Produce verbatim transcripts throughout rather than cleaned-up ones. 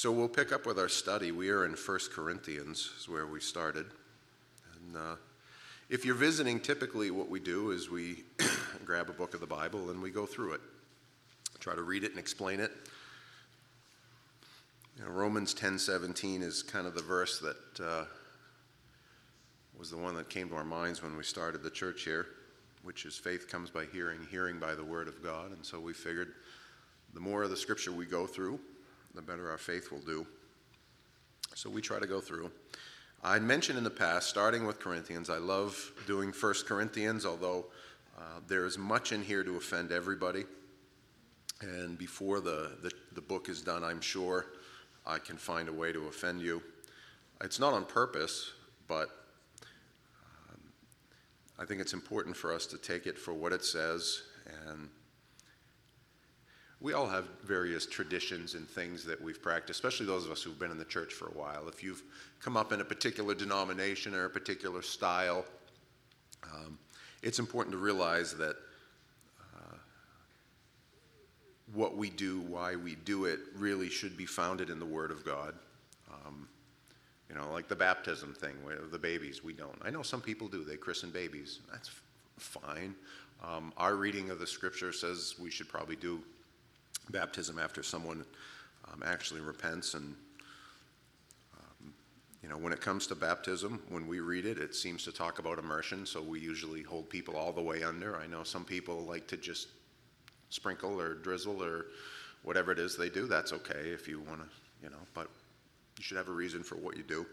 So we'll pick up with our study. We are in First Corinthians, is where we started. And uh, if you're visiting, typically what we do is we grab a book of the Bible and we go through it. Try to read it and explain it. You know, Romans ten seventeen is kind of the verse that uh, was the one that came to our minds when we started the church here, which is faith comes by hearing, hearing by the word of God. And so we figured the more of the scripture we go through, the better our faith will do. So we try to go through. I mentioned in the past, starting with Corinthians, I love doing First Corinthians, although uh, there is much in here to offend everybody. And before the, the, the book is done, I'm sure I can find a way to offend you. It's not on purpose, but um, I think it's important for us to take it for what it says. And we all have various traditions and things that we've practiced, especially those of us who've been in the church for a while. If you've come up in a particular denomination or a particular style, um, it's important to realize that uh, what we do, why we do it, really should be founded in the Word of God. Um, you know, like the baptism thing, where the babies, we don't. I know some people do. They christen babies. That's f- fine. Um, our reading of the Scripture says we should probably do baptism after someone um, actually repents. And um, you know, when it comes to baptism, when we read it, it seems to talk about immersion, so we usually hold people all the way under. I know some people like to just sprinkle or drizzle or whatever it is they do. That's okay if you want to, you know, but you should have a reason for what you do.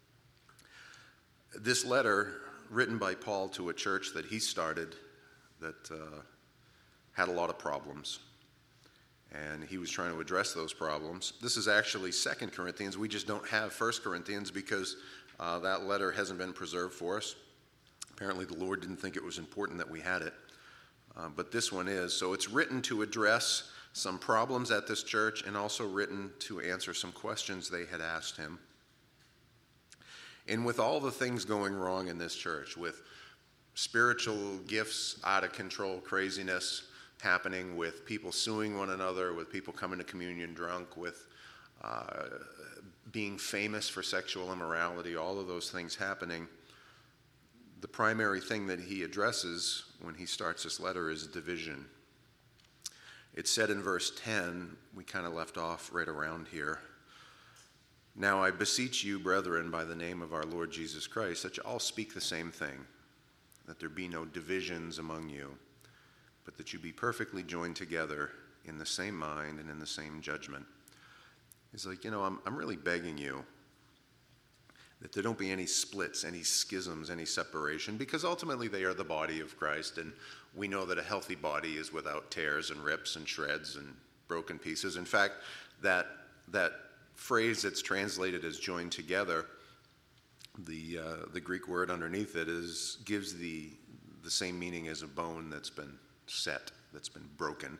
This letter, written by Paul to a church that he started that uh, had a lot of problems, and he was trying to address those problems. This is actually Second Corinthians. We just don't have First Corinthians because uh, that letter hasn't been preserved for us. Apparently the Lord didn't think it was important that we had it, uh, but this one is. So it's written to address some problems at this church and also written to answer some questions they had asked him. And with all the things going wrong in this church, with spiritual gifts out of control, craziness happening, with people suing one another, with people coming to communion drunk, with uh, being famous for sexual immorality, all of those things happening, the primary thing that he addresses when he starts this letter is division. It's said in verse ten, we kind of left off right around here. Now I beseech you, brethren, by the name of our Lord Jesus Christ, that you all speak the same thing, that there be no divisions among you, but that you be perfectly joined together in the same mind and in the same judgment. He's like, you know, I'm, I'm really begging you that there don't be any splits, any schisms, any separation, because ultimately they are the body of Christ, and we know that a healthy body is without tears and rips and shreds and broken pieces. In fact, that that phrase that's translated as joined together, the uh, the Greek word underneath it is gives the the same meaning as a bone that's been set, that's been broken.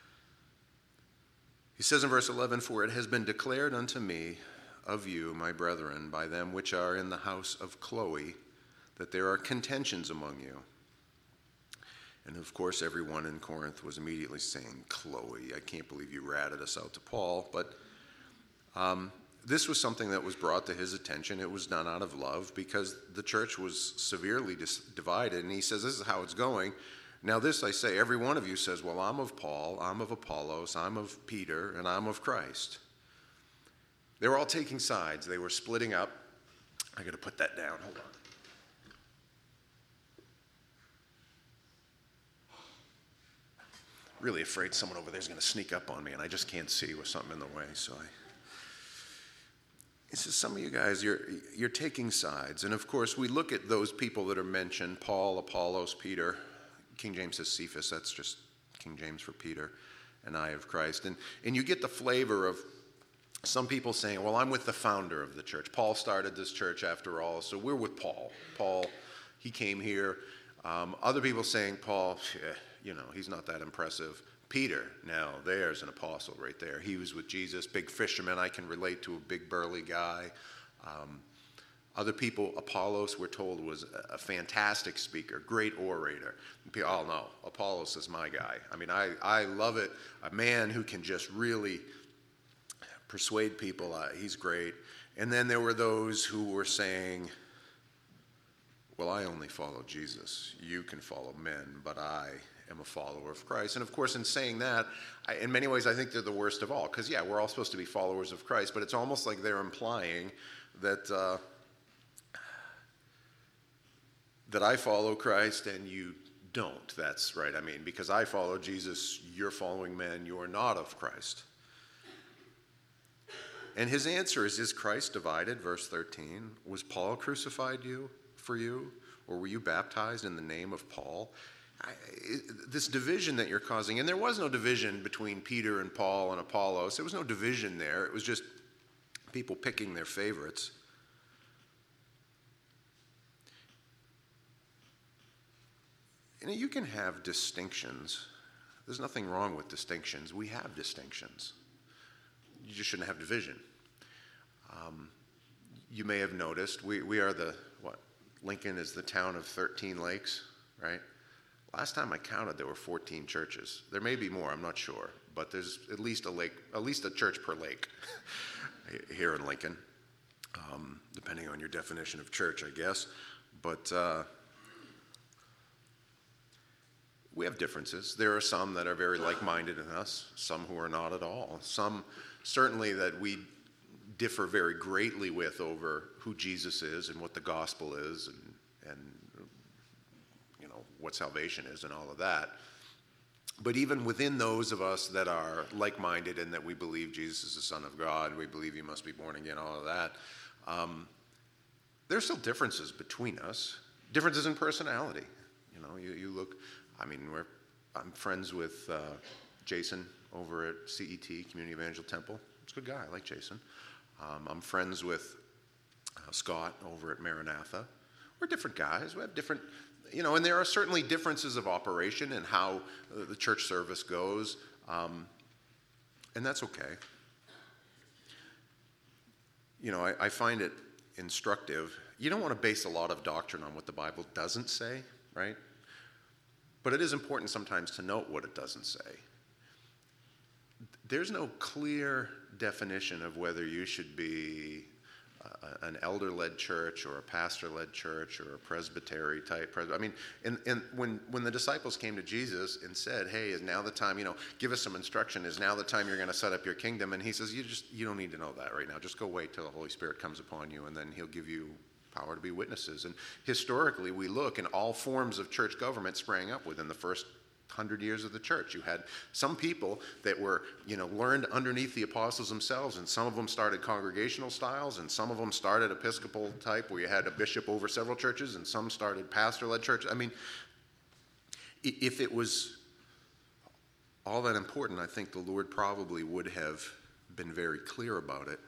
He says in verse eleven, for it has been declared unto me of you, my brethren, by them which are in the house of Chloe, that there are contentions among you. And of course, everyone in Corinth was immediately saying, Chloe, I can't believe you ratted us out to Paul. But um, this was something that was brought to his attention. It was done out of love because the church was severely dis- divided. And he says, this is how it's going. Now this I say, every one of you says, well, I'm of Paul, I'm of Apollos, I'm of Peter, and I'm of Christ. They were all taking sides. They were splitting up. I got to put that down. Hold on. Really afraid someone over there is going to sneak up on me, and I just can't see with something in the way. So I. He says, some of you guys, you're you're taking sides, and of course we look at those people that are mentioned: Paul, Apollos, Peter. King James says Cephas. That's just King James for Peter, and I of Christ. And and you get the flavor of some people saying, well, I'm with the founder of the church. Paul started this church after all, so we're with Paul. Paul, he came here. Um, other people saying, Paul, you know, he's not that impressive. Peter, now there's an apostle right there. He was with Jesus, big fisherman. I can relate to a big burly guy. Um, other people, Apollos, we're told, was a fantastic speaker, great orator. People, oh no, Apollos is my guy. I mean, I, I love it. A man who can just really persuade people uh, he's great. And then there were those who were saying, well, I only follow Jesus. You can follow men, but I am a follower of Christ. And of course, in saying that, I, in many ways, I think they're the worst of all. Because, yeah, we're all supposed to be followers of Christ, but it's almost like they're implying that uh, that I follow Christ and you don't. That's right. I mean, because I follow Jesus, you're following men, you're not of Christ. And his answer is, is Christ divided? Verse thirteen. Was Paul crucified you for you? Or were you baptized in the name of Paul? I, this division that you're causing, and there was no division between Peter and Paul and Apollos. There was no division there. It was just people picking their favorites. You know, you can have distinctions. There's nothing wrong with distinctions. We have distinctions. You just shouldn't have division. Um, you may have noticed, we, we are the, what, Lincoln is the town of thirteen lakes, right? Last time I counted, there were fourteen churches. There may be more, I'm not sure, but there's at least a lake, at least a church per lake here in Lincoln, um, depending on your definition of church, I guess. But uh, we have differences. There are some that are very like-minded in us, some who are not at all. Some certainly that we differ very greatly with over who Jesus is and what the gospel is and, and you know, what salvation is and all of that. But even within those of us that are like-minded and that we believe Jesus is the Son of God, we believe he must be born again, all of that, um, there's still differences between us, differences in personality. You know, you, you look, I mean, we're, I'm friends with uh, Jason over at C E T, Community Evangel Temple. He's a good guy. I like Jason. Um, I'm friends with uh, Scott over at Maranatha. We're different guys. We have different, you know, and there are certainly differences of operation and how uh, the church service goes, um, and that's okay. You know, I, I find it instructive. You don't want to base a lot of doctrine on what the Bible doesn't say, right? But it is important sometimes to note what it doesn't say. There's no clear definition of whether you should be uh, an elder-led church or a pastor-led church or a presbytery type. Pres- I mean, and, and when, when the disciples came to Jesus and said, hey, is now the time, you know, give us some instruction, is now the time you're going to set up your kingdom? And he says, you just, you don't need to know that right now. Just go wait till the Holy Spirit comes upon you, and then he'll give you power to be witnesses. And historically, we look, and all forms of church government sprang up within the first hundred years of the church. You had some people that were, you know, learned underneath the apostles themselves, and some of them started congregational styles, and some of them started Episcopal type, where you had a bishop over several churches, and some started pastor-led churches. I mean, if it was all that important, I think the Lord probably would have been very clear about it.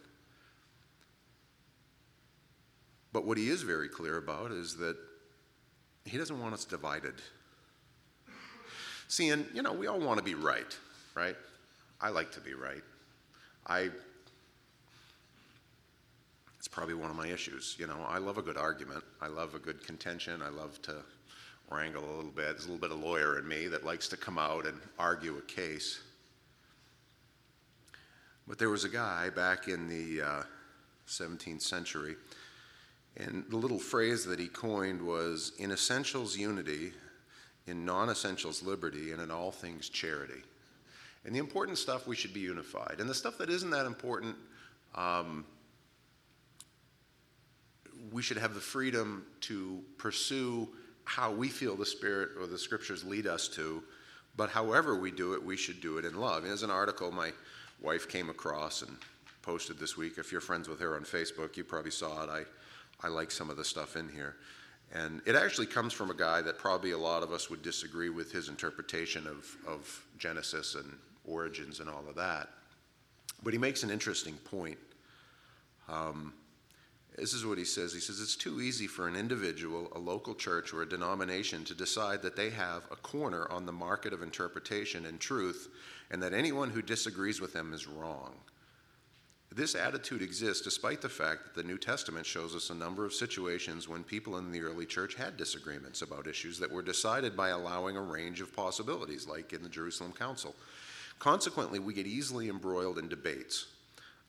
But what he is very clear about is that he doesn't want us divided. See, and, you know, we all want to be right, right? I like to be right. I, it's probably one of my issues, you know. I love a good argument. I love a good contention. I love to wrangle a little bit. There's a little bit of lawyer in me that likes to come out and argue a case. But there was a guy back in the uh, seventeenth century, and the little phrase that he coined was, in essentials, unity, in non-essentials, liberty, and in all things, charity. And the important stuff, we should be unified. And the stuff that isn't that important, um, we should have the freedom to pursue how we feel the Spirit or the Scriptures lead us to, but however we do it, we should do it in love. And there's an article my wife came across and posted this week. If you're friends with her on Facebook, you probably saw it. I, I like some of the stuff in here. And it actually comes from a guy that probably a lot of us would disagree with his interpretation of, of Genesis and origins and all of that. But he makes an interesting point. Um, this is what he says. He says, it's too easy for an individual, a local church, or a denomination to decide that they have a corner on the market of interpretation and truth, and that anyone who disagrees with them is wrong. This attitude exists despite the fact that the New Testament shows us a number of situations when people in the early church had disagreements about issues that were decided by allowing a range of possibilities, like in the Jerusalem Council. Consequently, we get easily embroiled in debates.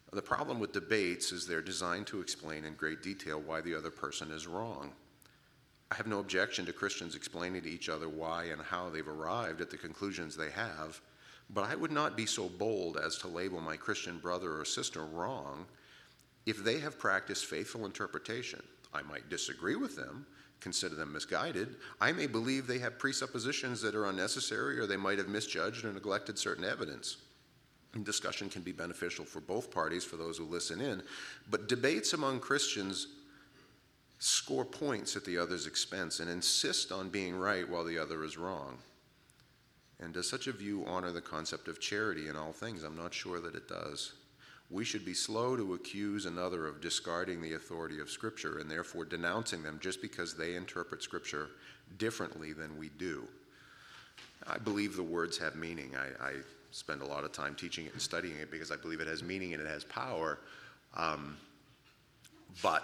The problem with debates is they're designed to explain in great detail why the other person is wrong. I have no objection to Christians explaining to each other why and how they've arrived at the conclusions they have, but I would not be so bold as to label my Christian brother or sister wrong if they have practiced faithful interpretation. I might disagree with them, consider them misguided. I may believe they have presuppositions that are unnecessary, or they might have misjudged or neglected certain evidence. And discussion can be beneficial for both parties, for those who listen in, but debates among Christians score points at the other's expense and insist on being right while the other is wrong. And does such a view honor the concept of charity in all things? I'm not sure that it does. We should be slow to accuse another of discarding the authority of Scripture and therefore denouncing them just because they interpret Scripture differently than we do. I believe the words have meaning. I, I spend a lot of time teaching it and studying it because I believe it has meaning and it has power. Um, but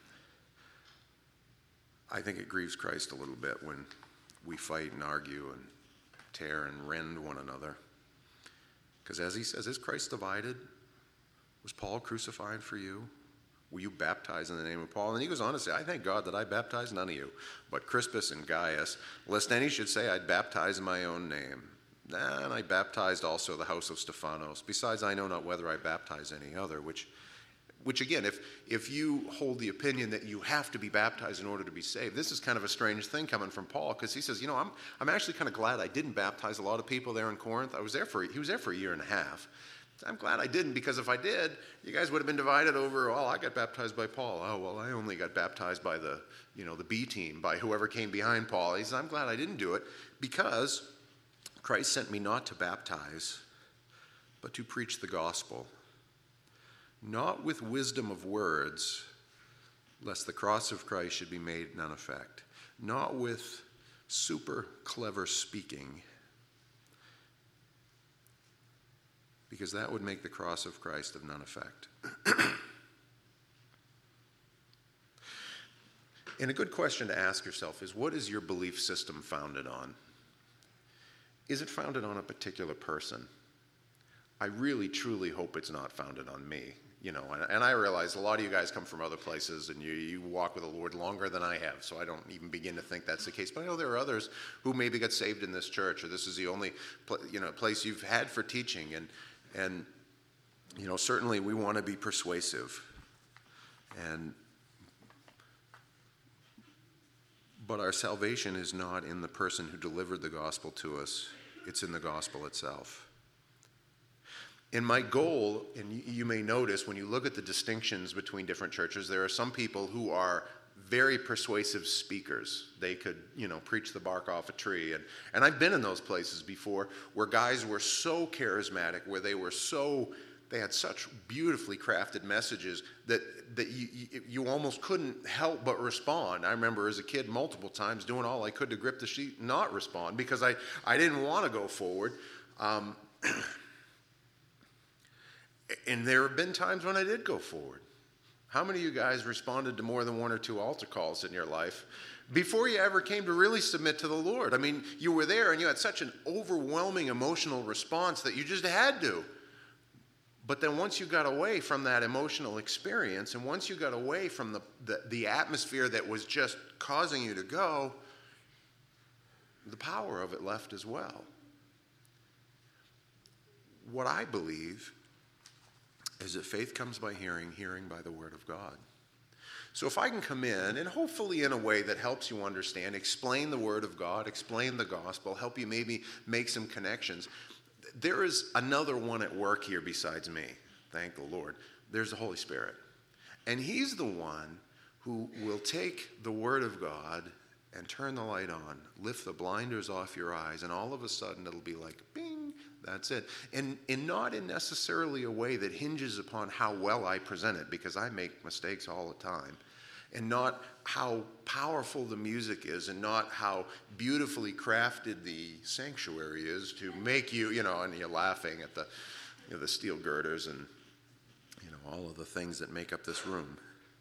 I think it grieves Christ a little bit when we fight and argue and tear and rend one another. Because as he says, is Christ divided? Was Paul crucified for you? Were you baptized in the name of Paul? And he goes on to say, I thank God that I baptized none of you, but Crispus and Gaius, lest any should say I'd baptized in my own name. And I baptized also the house of Stephanos. Besides, I know not whether I baptized any other, which, which again, if, if you hold the opinion that you have to be baptized in order to be saved, this is kind of a strange thing coming from Paul, because he says, you know, I'm, I'm actually kind of glad I didn't baptize a lot of people there in Corinth. I was there for, he was there for a year and a half. I'm glad I didn't, because if I did, you guys would have been divided over, oh, I got baptized by Paul. Oh, well, I only got baptized by the, you know, the B team, by whoever came behind Paul. He says, I'm glad I didn't do it, because Christ sent me not to baptize, but to preach the gospel, not with wisdom of words, lest the cross of Christ should be made none effect, not with super clever speaking, because that would make the cross of Christ of none effect. And a good question to ask yourself is, what is your belief system founded on? Is it founded on a particular person? I really, truly hope it's not founded on me. You know, and, and I realize a lot of you guys come from other places and you, you walk with the Lord longer than I have, so I don't even begin to think that's the case. But I know there are others who maybe got saved in this church, or this is the only pl- you know, place you've had for teaching. And, and you know, certainly we want to be persuasive. And but our salvation is not in the person who delivered the gospel to us. It's in the gospel itself. And my goal, and you may notice when you look at the distinctions between different churches, there are some people who are very persuasive speakers. They could, you know, preach the bark off a tree. And, and I've been in those places before where guys were so charismatic, where they were so, they had such beautifully crafted messages that, that you, you, you almost couldn't help but respond. I remember as a kid multiple times doing all I could to grip the sheet and not respond because I, I didn't want to go forward. Um, And there have been times when I did go forward. How many of you guys responded to more than one or two altar calls in your life before you ever came to really submit to the Lord? I mean, you were there and you had such an overwhelming emotional response that you just had to. But then once you got away from that emotional experience, and once you got away from the, the, the atmosphere that was just causing you to go, the power of it left as well. What I believe is that faith comes by hearing, hearing by the word of God. So if I can come in, and hopefully in a way that helps you understand, explain the word of God, explain the gospel, help you maybe make some connections. There is another one at work here besides me, thank the Lord. There's the Holy Spirit. And he's the one who will take the word of God and turn the light on, lift the blinders off your eyes, and all of a sudden it'll be like, bing, that's it. And, and not in necessarily a way that hinges upon how well I present it, because I make mistakes all the time, and not how powerful the music is, and not how beautifully crafted the sanctuary is to make you, you know, and you're laughing at the, you know, the steel girders and, you know, all of the things that make up this room.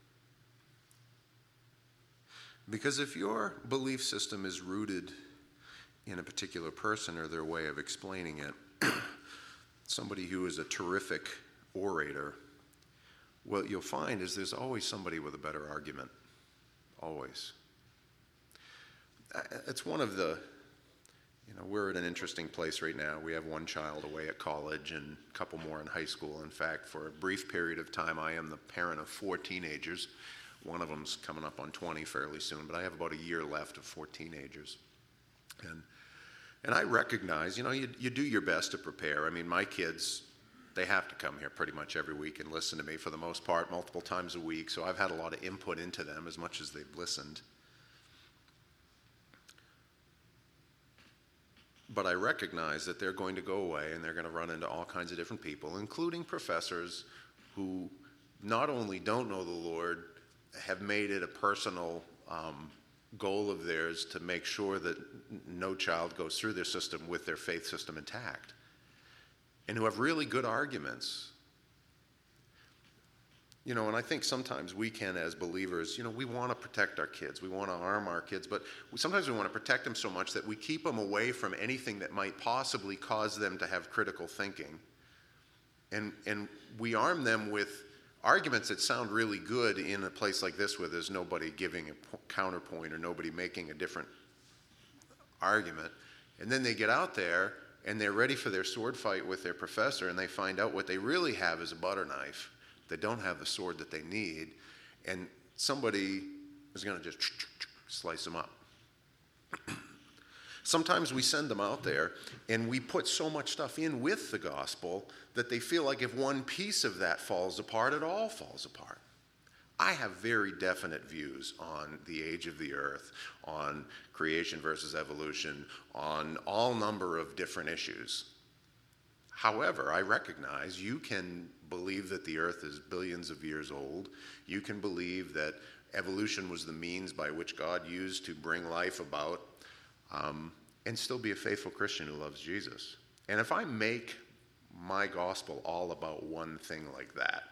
Because if your belief system is rooted in a particular person or their way of explaining it, somebody who is a terrific orator what you'll find is there's always somebody with a better argument. Always. It's one of the, you know, we're at an interesting place right now. We have one child away at college and a couple more in high school. In fact, for a brief period of time, I am the parent of four teenagers. One of them's coming up on twenty fairly soon, but I have about a year left of four teenagers. And and I recognize, you know, you, you do your best to prepare. I mean, my kids, they have to come here pretty much every week and listen to me for the most part, multiple times a week. So I've had a lot of input into them as much as they've listened. But I recognize that they're going to go away and they're going to run into all kinds of different people, including professors who not only don't know the Lord, have made it a personal um, goal of theirs to make sure that no child goes through their system with their faith system intact, and who have really good arguments. You know, and I think sometimes we can, as believers, you know, we want to protect our kids. We want to arm our kids, but sometimes we want to protect them so much that we keep them away from anything that might possibly cause them to have critical thinking. And, and we arm them with arguments that sound really good in a place like this where there's nobody giving a counterpoint or nobody making a different argument. And then they get out there and they're ready for their sword fight with their professor, and they find out what they really have is a butter knife. They don't have the sword that they need, and somebody is going to just slice them up. Sometimes we send them out there and we put so much stuff in with the gospel that they feel like if one piece of that falls apart, it all falls apart. I have very definite views on the age of the earth, on creation versus evolution, on all number of different issues. However, I recognize you can believe that the earth is billions of years old. You can believe that evolution was the means by which God used to bring life about, um, and still be a faithful Christian who loves Jesus. And if I make my gospel all about one thing like that,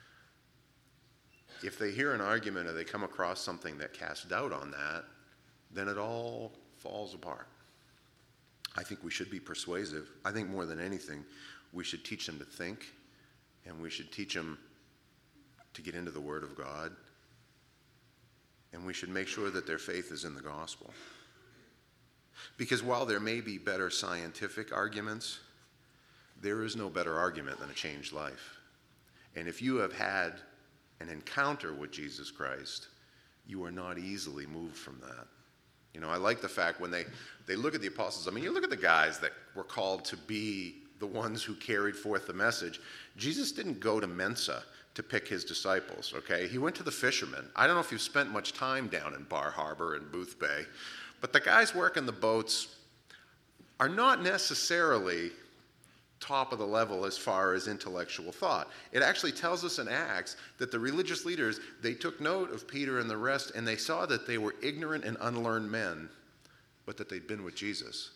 if they hear an argument or they come across something that casts doubt on that, then it all falls apart. I think we should be persuasive. I think more than anything, we should teach them to think, and we should teach them to get into the Word of God, and we should make sure that their faith is in the gospel. Because while there may be better scientific arguments, there is no better argument than a changed life. And if you have had an encounter with Jesus Christ, you are not easily moved from that. You know, I like the fact when they, they look at the apostles, I mean, you look at the guys that were called to be the ones who carried forth the message. Jesus didn't go to Mensa to pick his disciples, okay? He went to the fishermen. I don't know if you've spent much time down in Bar Harbor and Booth Bay, but the guys working the boats are not necessarily top of the level as far as intellectual thought. It actually tells us in Acts that the religious leaders, they took note of Peter and the rest, and they saw that they were ignorant and unlearned men, but that they'd been with Jesus.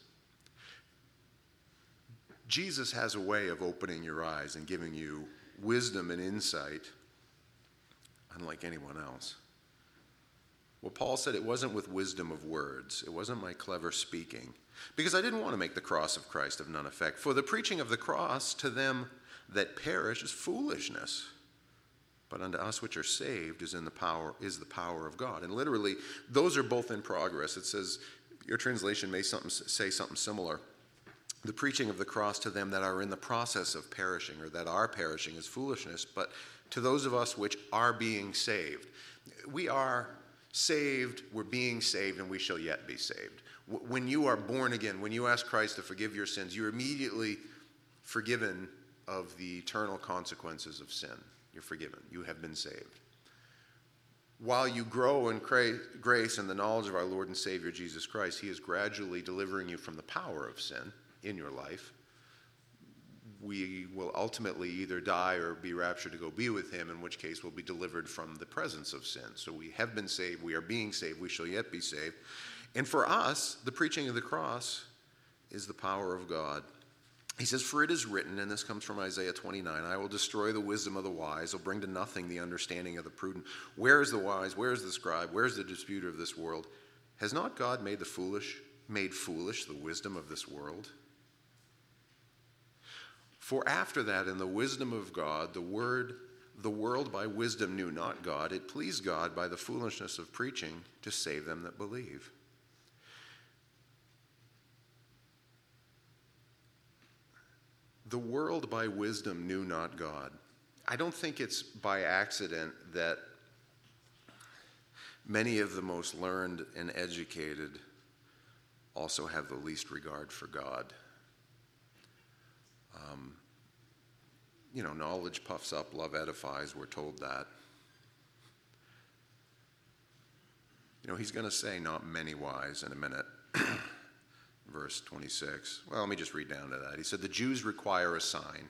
Jesus has a way of opening your eyes and giving you wisdom and insight unlike anyone else. Well, Paul said it wasn't with wisdom of words. It wasn't my clever speaking. Because I didn't want to make the cross of Christ of none effect. For the preaching of the cross to them that perish is foolishness. But unto us which are saved is in the power is the power of God. And literally, those are both in progress. It says, your translation may something, say something similar. The preaching of the cross to them that are in the process of perishing, or that are perishing, is foolishness. But to those of us which are being saved, we are saved, we're being saved, and we shall yet be saved. When you are born again, when you ask Christ to forgive your sins, you're immediately forgiven of the eternal consequences of sin. You're forgiven. You have been saved. While you grow in grace and the knowledge of our Lord and Savior Jesus Christ, he is gradually delivering you from the power of sin in your life. We will ultimately either die or be raptured to go be with him, in which case we'll be delivered from the presence of sin. So we have been saved, we are being saved, we shall yet be saved. And for us, the preaching of the cross is the power of God. He says, for it is written, and this comes from Isaiah twenty-nine, I will destroy the wisdom of the wise, I'll bring to nothing the understanding of the prudent. Where is the wise? Where is the scribe? Where is the disputer of this world? Has not God made the foolish, made foolish the wisdom of this world? For after that, in the wisdom of God, the word, the world by wisdom knew not God, it pleased God by the foolishness of preaching to save them that believe. The world by wisdom knew not God. I don't think it's by accident that many of the most learned and educated also have the least regard for God. Um, you know, knowledge puffs up, love edifies, we're told that. You know, he's going to say not many wise in a minute. Verse twenty-six. Well, let me just read down to that. He said, the Jews require a sign,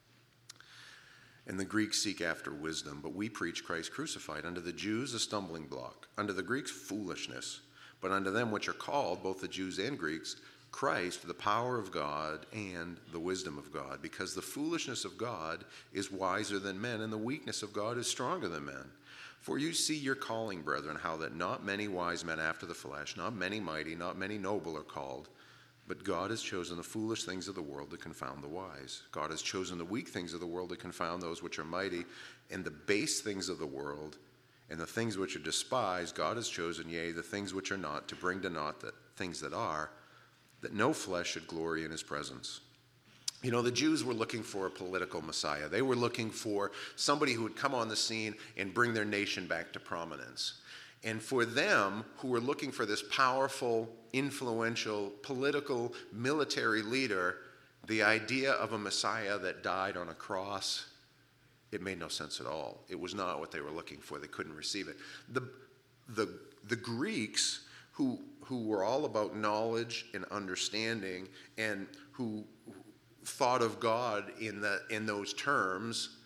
and the Greeks seek after wisdom, but we preach Christ crucified. Unto the Jews a stumbling block, unto the Greeks foolishness, but unto them which are called, both the Jews and Greeks, Christ, the power of God and the wisdom of God, because the foolishness of God is wiser than men, and the weakness of God is stronger than men. For you see your calling, brethren, how that not many wise men after the flesh, not many mighty, not many noble are called, but God has chosen the foolish things of the world to confound the wise. God has chosen the weak things of the world to confound those which are mighty, and the base things of the world, and the things which are despised, God has chosen, yea, the things which are not, to bring to naught the things that are, that no flesh should glory in his presence. You know, the Jews were looking for a political Messiah. They were looking for somebody who would come on the scene and bring their nation back to prominence. And for them, who were looking for this powerful, influential, political, military leader, the idea of a Messiah that died on a cross, it made no sense at all. It was not what they were looking for. They couldn't receive it. The, the, the Greeks, who, who were all about knowledge and understanding, and who thought of God in, the, in those terms,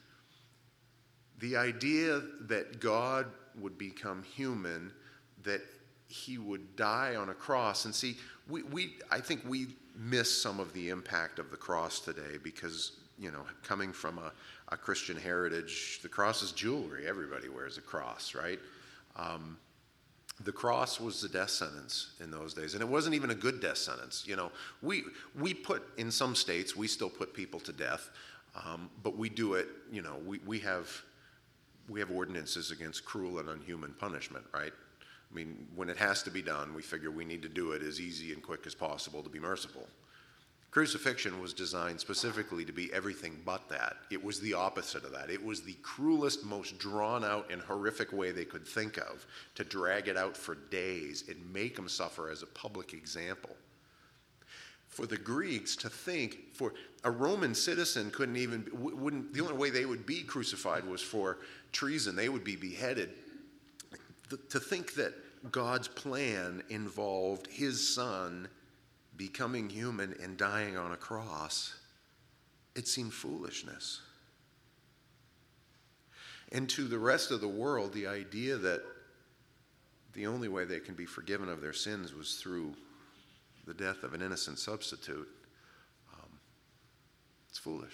the idea that God would become human, that he would die on a cross. And see, we, we I think we miss some of the impact of the cross today because, you know, coming from a, a Christian heritage, the cross is jewelry. Everybody wears a cross, right? Um, the cross was the death sentence in those days, and it wasn't even a good death sentence. You know, we we put, in some states, we still put people to death, um, but we do it, you know, we, we have... We have ordinances against cruel and unhuman punishment, right? I mean, when it has to be done, we figure we need to do it as easy and quick as possible to be merciful. Crucifixion was designed specifically to be everything but that. It was the opposite of that. It was the cruelest, most drawn out and horrific way they could think of, to drag it out for days and make them suffer as a public example. For the Greeks to think, for a Roman citizen couldn't even, wouldn't, the only way they would be crucified was for treason. They would be beheaded. To think that God's plan involved his son becoming human and dying on a cross, it seemed foolishness. And to the rest of the world, the idea that the only way they can be forgiven of their sins was through the death of an innocent substitute, um, it's foolish.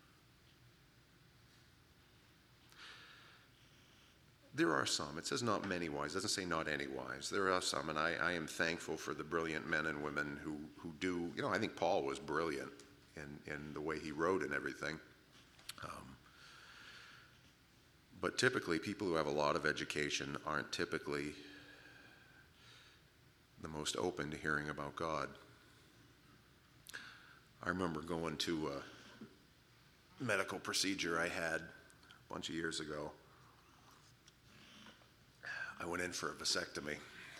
There are some. It says not many wise. It doesn't say not any wise. There are some, and I, I am thankful for the brilliant men and women who, who do, you know, I think Paul was brilliant in, in the way he wrote and everything. Um, but typically, people who have a lot of education aren't typically the most open to hearing about God. I remember going to a medical procedure I had a bunch of years ago. I went in for a vasectomy.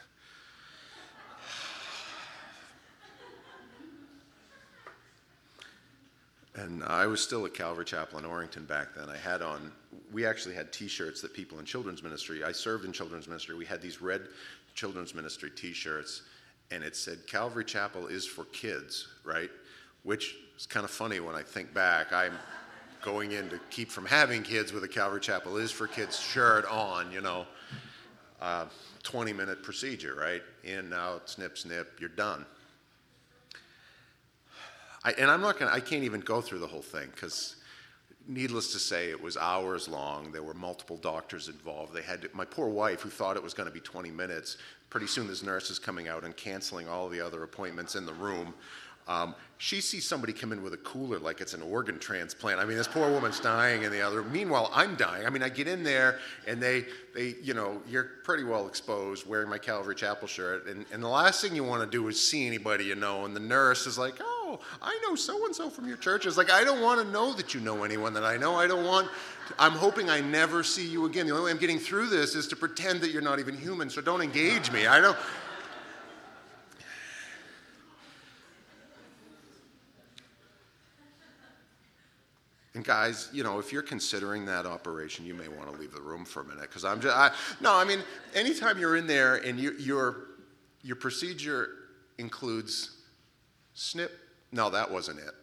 And I was still at Calvary Chapel in Orrington back then. I had on, we actually had t-shirts that people in children's ministry, I served in children's ministry, we had these red children's ministry t-shirts, and it said, Calvary Chapel is for kids, right? Which is kind of funny when I think back. I'm going in to keep from having kids with a Calvary Chapel is for kids shirt on, you know. Uh, twenty minute procedure, right? In, out, snip, snip, you're done. I, and I'm not gonna, I can't even go through the whole thing because needless to say, it was hours long. There were multiple doctors involved. They had to, my poor wife, who thought it was going to be twenty minutes, pretty soon this nurse is coming out and canceling all the other appointments in the room. Um, she sees somebody come in with a cooler like it's an organ transplant. I mean, this poor woman's dying, and the other. Meanwhile, I'm dying. I mean, I get in there, and they, they, you know, you're pretty well exposed, wearing my Calvary Chapel shirt, and, and the last thing you want to do is see anybody you know. And the nurse is like, "Oh, I know so and so from your church." It's like, I don't want to know that you know anyone that I know. I don't want. I'm hoping I never see you again. The only way I'm getting through this is to pretend that you're not even human. So don't engage me. I don't. And guys, you know, if you're considering that operation, you may want to leave the room for a minute, because I'm just, I, no, I mean, anytime you're in there and you, your your procedure includes snip, no, that wasn't it.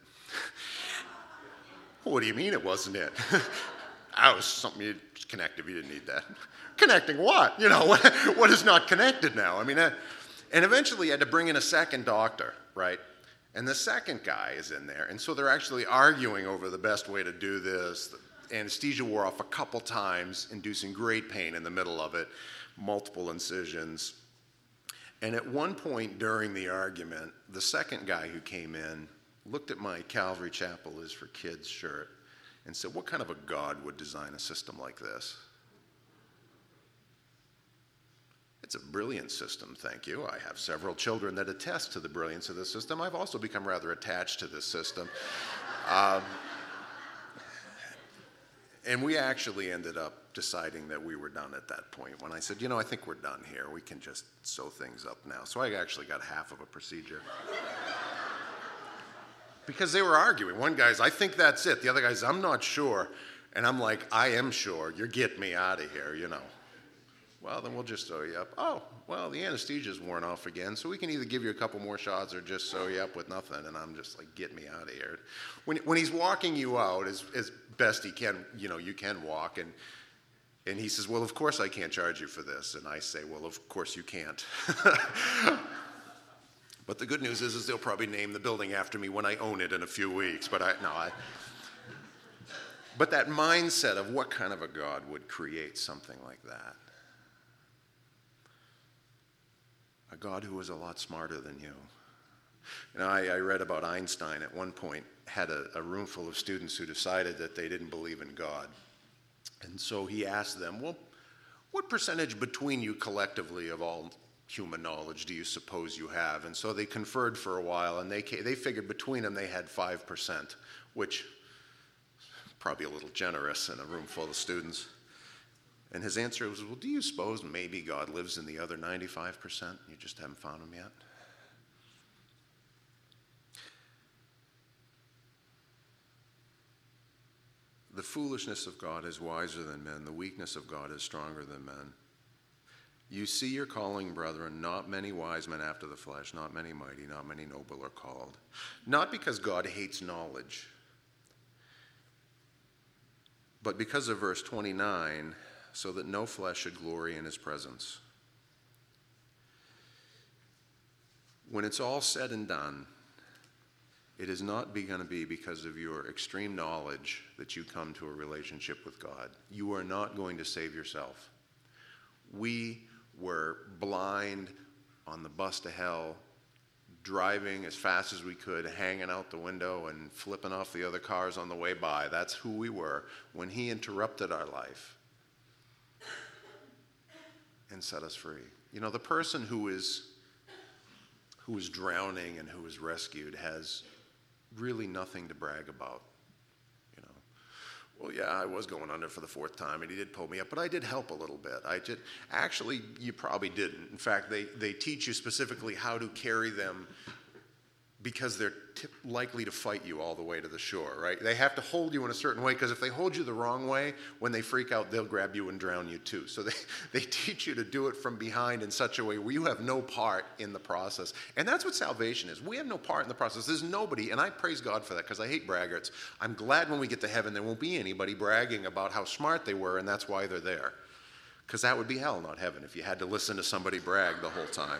What do you mean it wasn't it? That was something you, connective, you didn't need that. Connecting what? You know, what, what is not connected now? I mean, uh, and eventually you had to bring in a second doctor, right? And the second guy is in there, and so they're actually arguing over the best way to do this. The anesthesia wore off a couple times, inducing great pain in the middle of it, multiple incisions. And at one point during the argument, the second guy who came in looked at my Calvary Chapel is for Kids shirt and said, "What kind of a God would design a system like this?" It's a brilliant system, thank you. I have several children that attest to the brilliance of this system. I've also become rather attached to this system. Um, and we actually ended up deciding that we were done at that point when I said, you know, I think we're done here. We can just sew things up now. So I actually got half of a procedure. Because they were arguing. One guy's, "I think that's it." The other guy's, "I'm not sure." And I'm like, "I am sure. You're getting me out of here, you know." "Well, then we'll just sew you up." "Oh, well, the anesthesia's worn off again, so we can either give you a couple more shots or just sew you up with nothing." And I'm just like, "Get me out of here." When when he's walking you out as as best he can, you know, you can walk, and and he says, "Well, of course I can't charge you for this." And I say, "Well, of course you can't." But the good news is, is they'll probably name the building after me when I own it in a few weeks. But I no, I. But that mindset of what kind of a God would create something like that? A God who was a lot smarter than you. You know, I, I read about Einstein at one point, had a, a room full of students who decided that they didn't believe in God. And so he asked them, "Well, what percentage between you collectively of all human knowledge do you suppose you have?" And so they conferred for a while, and they they figured between them they had five percent, which probably a little generous in a room full of students. And his answer was, "Well, do you suppose maybe God lives in the other ninety-five percent? You just haven't found him yet?" The foolishness of God is wiser than men. The weakness of God is stronger than men. You see your calling, brethren, not many wise men after the flesh, not many mighty, not many noble are called. Not because God hates knowledge, but because of verse twenty-nine, so that no flesh should glory in his presence. When it's all said and done, it is not going to be because of your extreme knowledge that you come to a relationship with God. You are not going to save yourself. We were blind on the bus to hell, driving as fast as we could, hanging out the window and flipping off the other cars on the way by. That's who we were when he interrupted our life and set us free. You know, the person who is who is drowning and who is rescued has really nothing to brag about. You know, well, yeah, I was going under for the fourth time, and he did pull me up, but I did help a little bit. I did. Actually, you probably didn't. In fact, they, they teach you specifically how to carry them because they're t- likely to fight you all the way to the shore, right? They have to hold you in a certain way, because if they hold you the wrong way, when they freak out, they'll grab you and drown you too. So they, they teach you to do it from behind in such a way where you have no part in the process. And that's what salvation is. We have no part in the process. There's nobody, and I praise God for that, because I hate braggarts. I'm glad when we get to heaven there won't be anybody bragging about how smart they were, and that's why they're there. Because that would be hell, not heaven, if you had to listen to somebody brag the whole time.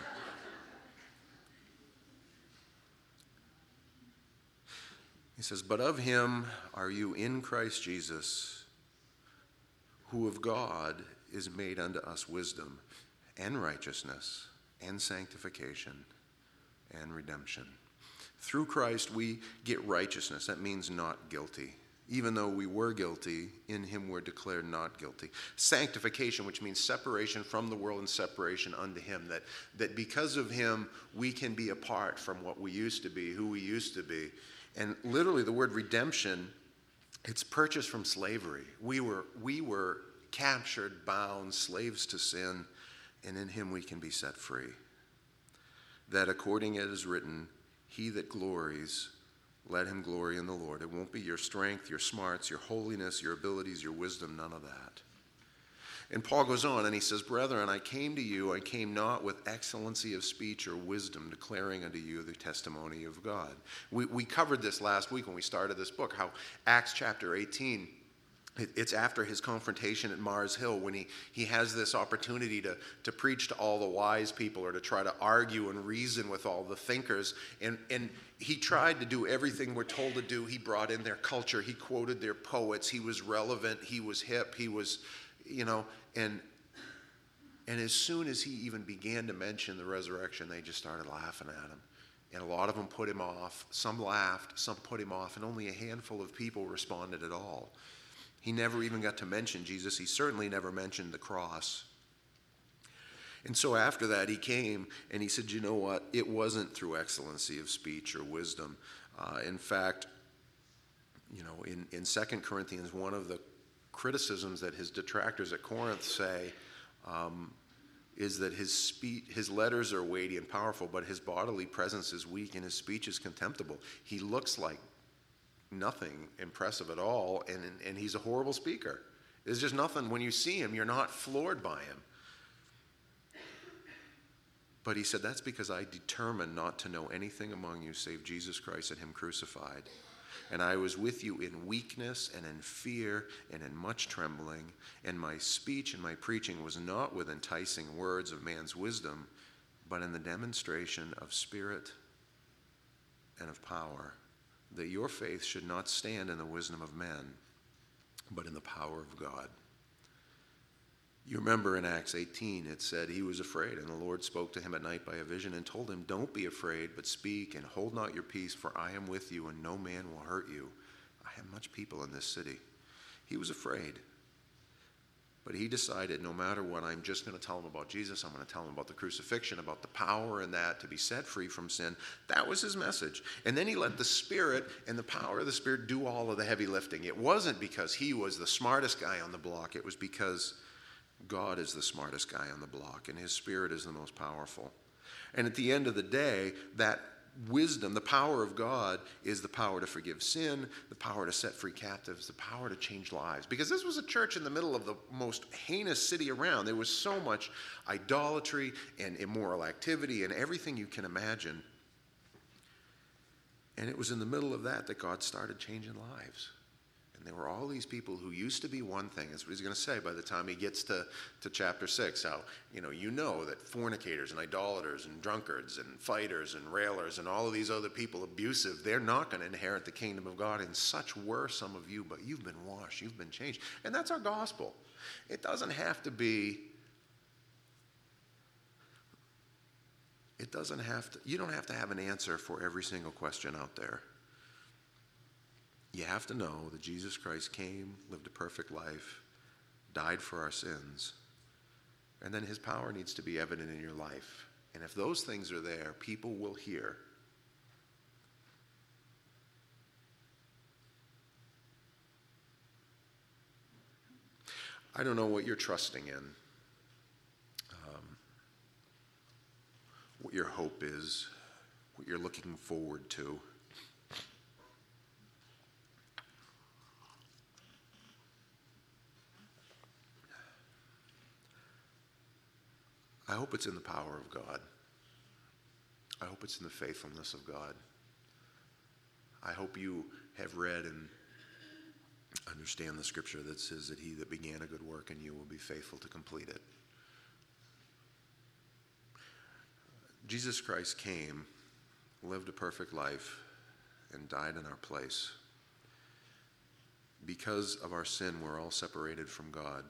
He says, "But of him are you in Christ Jesus, who of God is made unto us wisdom and righteousness and sanctification and redemption." Through Christ, we get righteousness. That means not guilty. Even though we were guilty, in him we're declared not guilty. Sanctification, which means separation from the world and separation unto him. That, that because of him, we can be apart from what we used to be, who we used to be. And literally the word redemption, it's purchased from slavery. We were, we were captured, bound, slaves to sin, and in him we can be set free. That according as it is written, he that glories, let him glory in the Lord. It won't be your strength, your smarts, your holiness, your abilities, your wisdom, none of that. And Paul goes on and he says, brethren, I came to you, I came not with excellency of speech or wisdom, declaring unto you the testimony of God. We, we covered this last week when we started this book, how Acts chapter eighteen, it, it's after his confrontation at Mars Hill when he, he has this opportunity to, to preach to all the wise people or to try to argue and reason with all the thinkers. And, and he tried to do everything we're told to do. He brought in their culture. He quoted their poets. He was relevant. He was hip. He was, you know, and and as soon as he even began to mention the resurrection, they just started laughing at him. And a lot of them put him off. Some laughed, some put him off, and only a handful of people responded at all. He never even got to mention Jesus. He certainly never mentioned the cross. And so after that, he came and he said, you know what? It wasn't through excellency of speech or wisdom. Uh, in fact, you know, in, in Second Corinthians, one of the criticisms that his detractors at Corinth say um, is that his speech, his letters are weighty and powerful, but his bodily presence is weak and his speech is contemptible. He looks like nothing impressive at all, and, and he's a horrible speaker. There's just nothing. When you see him, you're not floored by him. But he said, that's because I determined not to know anything among you save Jesus Christ and him crucified. And I was with you in weakness and in fear and in much trembling. And my speech and my preaching was not with enticing words of man's wisdom, but in the demonstration of spirit and of power, that your faith should not stand in the wisdom of men, but in the power of God. You remember in Acts eighteen, it said he was afraid, and the Lord spoke to him at night by a vision and told him, don't be afraid, but speak and hold not your peace, for I am with you, and no man will hurt you. I have much people in this city. He was afraid, but he decided no matter what, I'm just going to tell him about Jesus. I'm going to tell him about the crucifixion, about the power in that to be set free from sin. That was his message. And then he let the Spirit and the power of the Spirit do all of the heavy lifting. It wasn't because he was the smartest guy on the block. It was because God is the smartest guy on the block, and his Spirit is the most powerful. And at the end of the day, that wisdom, the power of God, is the power to forgive sin, the power to set free captives, the power to change lives. Because this was a church in the middle of the most heinous city around. There was so much idolatry and immoral activity and everything you can imagine. And it was in the middle of that that God started changing lives. And there were all these people who used to be one thing. That's what he's going to say by the time he gets to, to chapter six. How, you know, you know that fornicators and idolaters and drunkards and fighters and railers and all of these other people, abusive, they're not going to inherit the kingdom of God. And such were some of you, but you've been washed, you've been changed. And that's our gospel. It doesn't have to be, it doesn't have to, you don't have to have an answer for every single question out there. You have to know that Jesus Christ came, lived a perfect life, died for our sins, and then his power needs to be evident in your life. And if those things are there, people will hear. I don't know what you're trusting in, um, what your hope is, what you're looking forward to. I hope it's in the power of God. I hope it's in the faithfulness of God. I hope you have read and understand the scripture that says that he that began a good work in you will be faithful to complete it. Jesus Christ came, lived a perfect life, and died in our place. Because of our sin, we're all separated from God.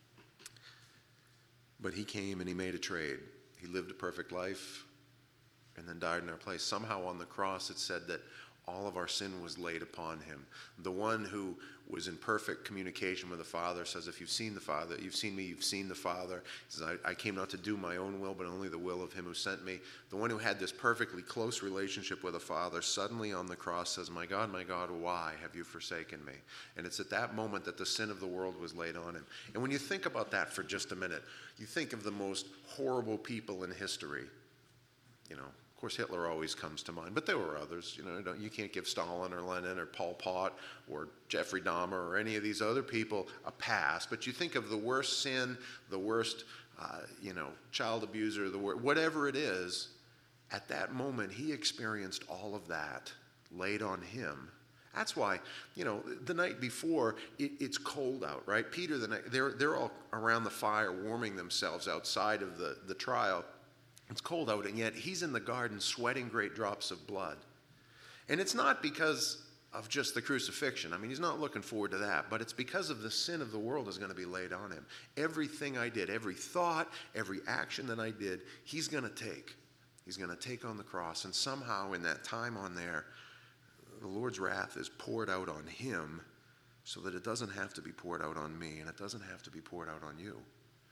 But he came and he made a trade. He lived a perfect life, and then died in our place. Somehow on the cross it said that all of our sin was laid upon him. The one who was in perfect communication with the Father says, if you've seen the Father, you've seen me, you've seen the Father. He says, I, I came not to do my own will, but only the will of him who sent me. The one who had this perfectly close relationship with the Father suddenly on the cross says, my God, my God, why have you forsaken me? And it's at that moment that the sin of the world was laid on him. And when you think about that for just a minute, you think of the most horrible people in history. You know, of course, Hitler always comes to mind, but there were others. You know, don't, you can't give Stalin or Lenin or Pol Pot or Jeffrey Dahmer or any of these other people a pass. But you think of the worst sin, the worst, uh, you know, child abuser, the wor- whatever it is. At that moment, he experienced all of that laid on him. That's why, you know, the night before, it, it's cold out, right? Peter, the night, they're they're all around the fire warming themselves outside of the, the trial. It's cold out, and yet he's in the garden sweating great drops of blood. And it's not because of just the crucifixion. I mean, he's not looking forward to that, but it's because of the sin of the world is going to be laid on him. Everything I did, every thought, every action that I did, he's going to take. He's going to take on the cross, and somehow in that time on there, the Lord's wrath is poured out on him so that it doesn't have to be poured out on me, and it doesn't have to be poured out on you.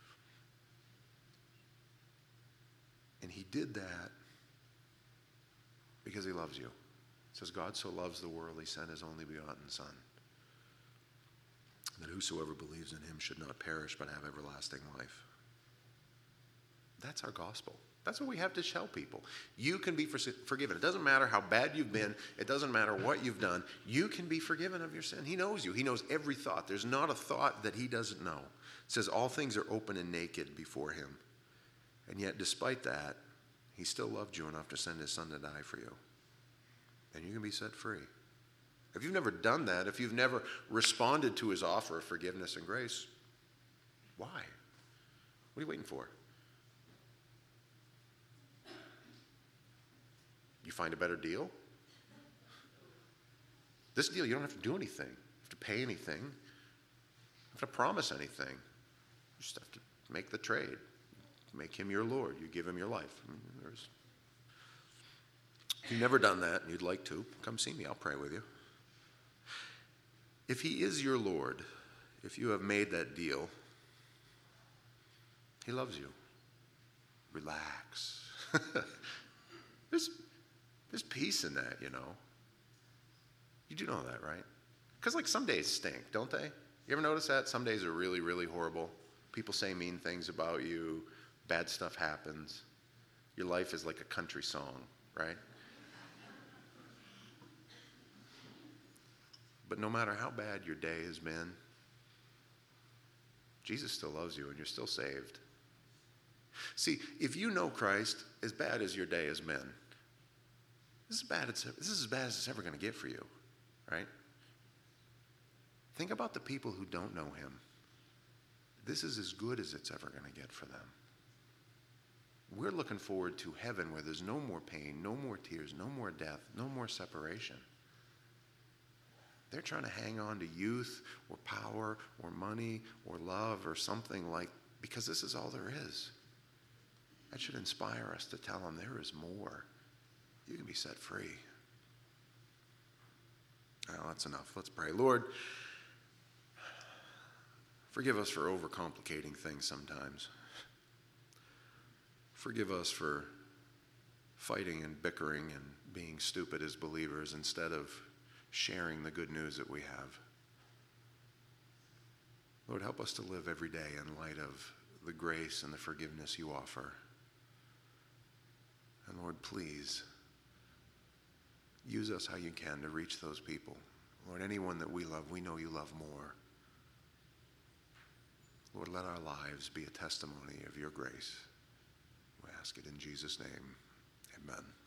And he did that because he loves you. It says, God so loves the world, he sent his only begotten Son, that whosoever believes in him should not perish but have everlasting life. That's our gospel. That's what we have to tell people. You can be forgiven. It doesn't matter how bad you've been. It doesn't matter what you've done. You can be forgiven of your sin. He knows you. He knows every thought. There's not a thought that he doesn't know. It says all things are open and naked before him. And yet, despite that, he still loved you enough to send his Son to die for you. And you can be set free. If you've never done that, if you've never responded to his offer of forgiveness and grace, why? What are you waiting for? You find a better deal? This deal, you don't have to do anything. You have to pay anything. You don't have to promise anything. You just have to make the trade. Make him your Lord. You give him your life. I mean, there's... If you've never done that and you'd like to, come see me. I'll pray with you. If he is your Lord, if you have made that deal, he loves you. Relax. there's, there's peace in that, you know. You do know that, right? Because, like, some days stink, don't they? You ever notice that? Some days are really, really horrible. People say mean things about you. Bad stuff happens. Your life is like a country song, right? But no matter how bad your day has been, Jesus still loves you and you're still saved. See, if you know Christ, as bad as your day has been, this is bad. It's, this is as bad as it's ever going to get for you, right? Think about the people who don't know him. This is as good as it's ever going to get for them. We're looking forward to heaven where there's no more pain, no more tears, no more death, no more separation. They're trying to hang on to youth or power or money or love or something like, because this is all there is. That should inspire us to tell them there is more. You can be set free. Well, that's enough. Let's pray. Lord, forgive us for overcomplicating things sometimes. Forgive us for fighting and bickering and being stupid as believers instead of sharing the good news that we have. Lord, help us to live every day in light of the grace and the forgiveness you offer. And Lord, please use us how you can to reach those people. Lord, anyone that we love, we know you love more. Lord, let our lives be a testimony of your grace. We ask it in Jesus' name. Amen.